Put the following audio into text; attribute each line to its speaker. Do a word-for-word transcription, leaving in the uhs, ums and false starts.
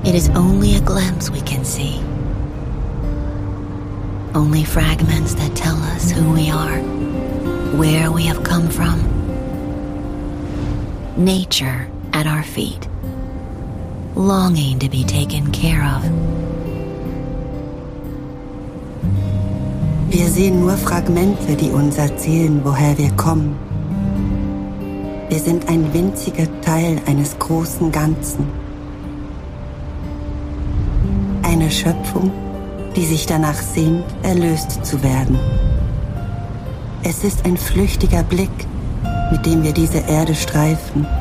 Speaker 1: It is only a glimpse we can see. Only fragments that tell us who we are, where we have come from. Nature at our feet, longing to be taken care of.
Speaker 2: Wir sehen nur Fragmente, die uns erzählen, woher wir kommen. Wir sind ein winziger Teil eines großen Ganzen. Eine Schöpfung, die sich danach sehnt, erlöst zu werden. Es ist ein flüchtiger Blick, mit dem wir diese Erde streifen.